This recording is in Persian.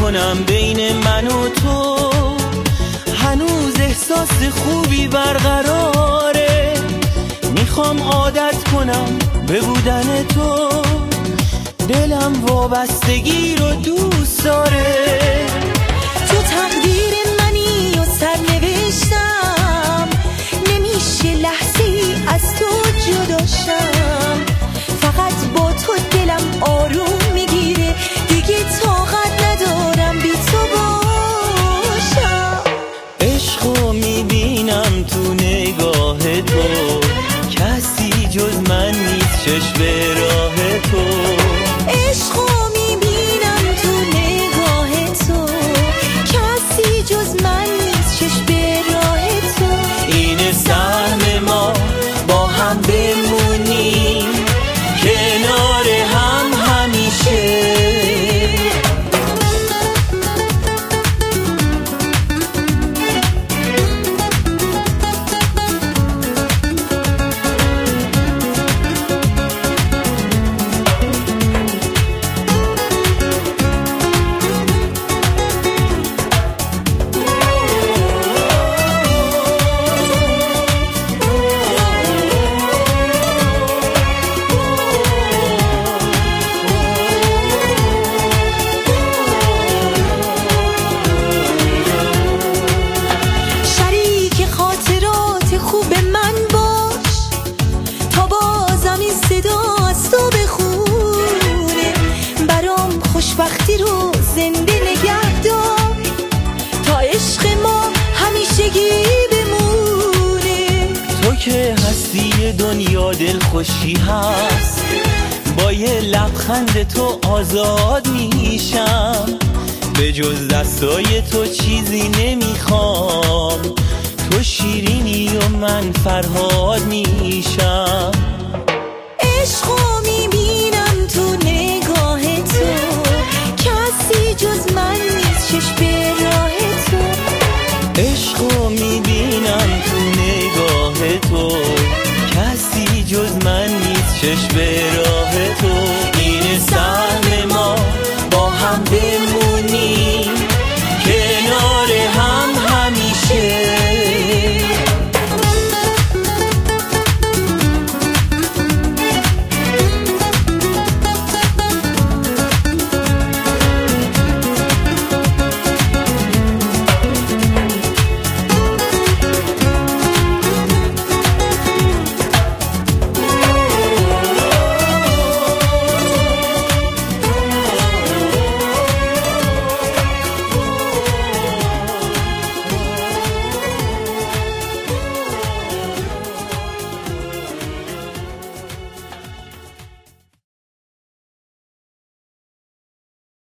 کنم بین من و تو، هنوز احساس خوبی برقراره، میخوام عادت کنم به بودن تو، دلم وابستگی رو دوست داره. تو تقدیر منی و سرنوشتم، نمیشه لحظه ای از تو جداشم، فقط با تو دلم آروم میگیره، دیگه طاقت ندارم بی تو باشم. عشقو میبینم تو نگاه تو، کسی جز من نیست چشم به راه تو. عشقو میبینم تو نگاه تو، کسی جز من نیست چشم به راه تو. این سهم ما با هم بمونیم کنار هم همیشه. خوشبختی رو زنده نگه دار تا عشق ما همیشگی بمونه. تو که هستی دنیا دل خوشی هست، با یه لبخند تو آزاد میشم، به جز دستای تو چیزی نمیخوام، تو شیرینی و من فرهاد میشم. عشقو میبینم تو نگاه تو، کسی جز من نیست چشم به راه تو. عشقو